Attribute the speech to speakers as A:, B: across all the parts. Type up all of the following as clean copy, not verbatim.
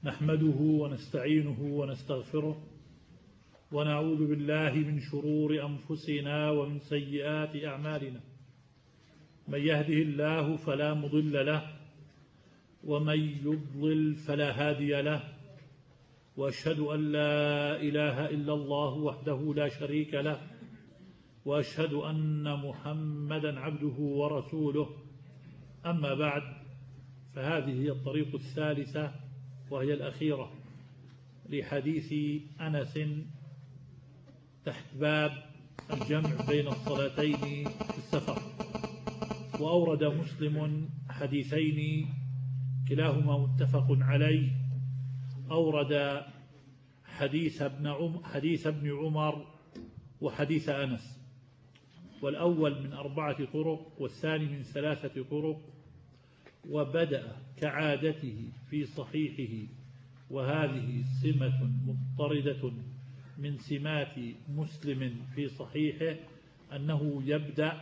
A: نحمده ونستعينه ونستغفره ونعوذ بالله من شرور أنفسنا ومن سيئات أعمالنا. من يهده الله فلا مضل له ومن يضلل فلا هادي له، وأشهد أن لا إله إلا الله وحده لا شريك له، وأشهد أن محمدا عبده ورسوله. أما بعد، فهذه هي الطريق الثالثة وهي الأخيرة لحديث أنس تحت باب الجمع بين الصلاتين في السفر. وأورد مسلم حديثين كلاهما متفق عليه. أورد حديث ابن عمر وحديث أنس، والأول من 4 طرق والثاني من 3 طرق. وبدأ كعادته في صحيحه، وهذه سمة مضطردة من سمات مسلم في صحيحه، أنه يبدأ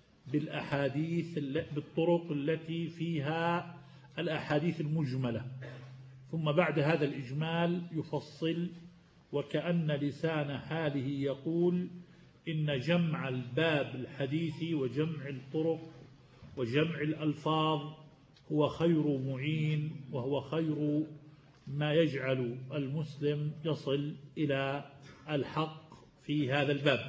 A: بالطرق التي فيها الأحاديث المجملة، ثم بعد هذا الإجمال يفصل، وكأن لسان حاله يقول إن جمع الباب الحديث وجمع الطرق وجمع الألفاظ هو خير معين، وهو خير ما يجعل المسلم يصل إلى الحق في هذا الباب.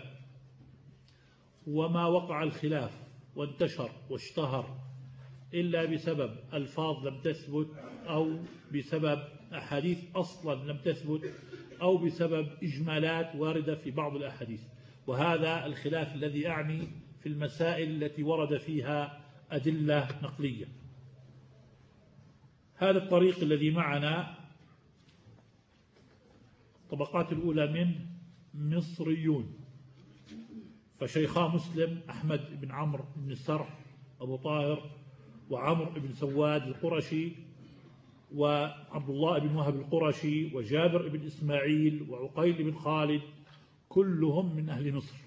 A: وما وقع الخلاف وانتشر واشتهر إلا بسبب ألفاظ لم تثبت، أو بسبب أحاديث أصلا لم تثبت، أو بسبب إجمالات واردة في بعض الأحاديث. وهذا الخلاف الذي أعني في المسائل التي ورد فيها أدلة نقلية. هذا الطريق الذي معنا الطبقات الأولى منه مصريون، فشيخا مسلم أحمد بن عمرو بن السرح أبو طاهر، وعمرو بن سواد القرشي، وعبد الله بن وهب القرشي، وجابر بن إسماعيل، وعقيل بن خالد، كلهم من أهل مصر.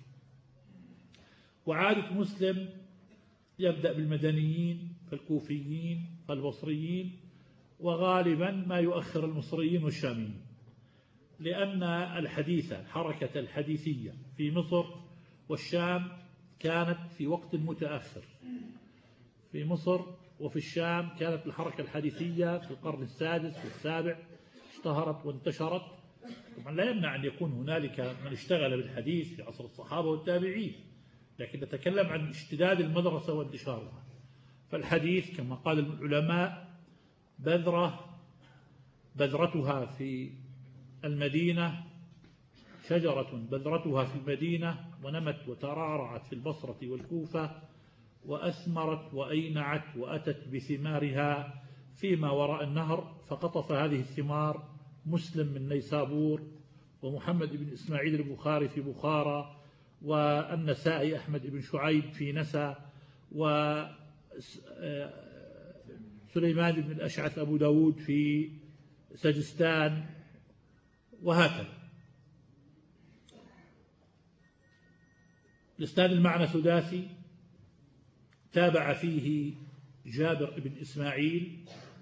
A: وعادة مسلم يبدأ بالمدنيين فالكوفيين فالبصريين، وغالبا ما يؤخر المصريين والشاميين، لأن الحركة الحديثية في مصر والشام كانت في وقت متأخر. في مصر وفي الشام كانت الحركة الحديثية في القرن السادس والسابع، اشتهرت وانتشرت. طبعا لا يمنع أن يكون هنالك من اشتغل بالحديث في عصر الصحابة والتابعين، لكن نتكلم عن اشتداد المدرسة وانتشارها. فالحديث كما قال العلماء بذرتها في المدينة، شجرة بذرتها في المدينة، ونمت وترعرعت في البصرة والكوفة، وأثمرت وأينعت وأتت بثمارها فيما وراء النهر. فقطف هذه الثمار مسلم من نيسابور، ومحمد بن إسماعيل البخاري في بخارى، والنسائي أحمد بن شعيب في نسى، وسليمان بن الأشعث أبو داود في سجستان، وهكذا. الإسناد المعنى ثلاثي، تابع فيه جابر بن إسماعيل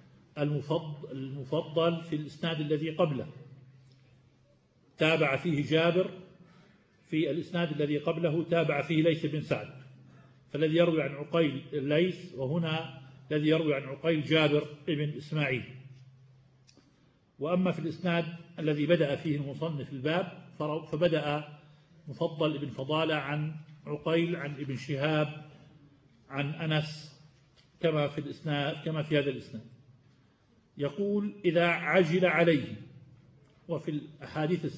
A: المفضل في الإسناد الذي قبله. تابع فيه جابر في الإسناد الذي قبله، تابع فيه ليث بن سعد، فالذي يروي عن عقيل الليث، وهنا الذي يروي عن عقيل جابر بن إسماعيل. وأما في الإسناد الذي بدأ فيه المصنف الباب، فبدأ مفضل بن فضالة عن عقيل عن ابن شهاب عن أنس، كما في هذا الإسناد. يقول إذا عجل عليه. وفي الأحاديث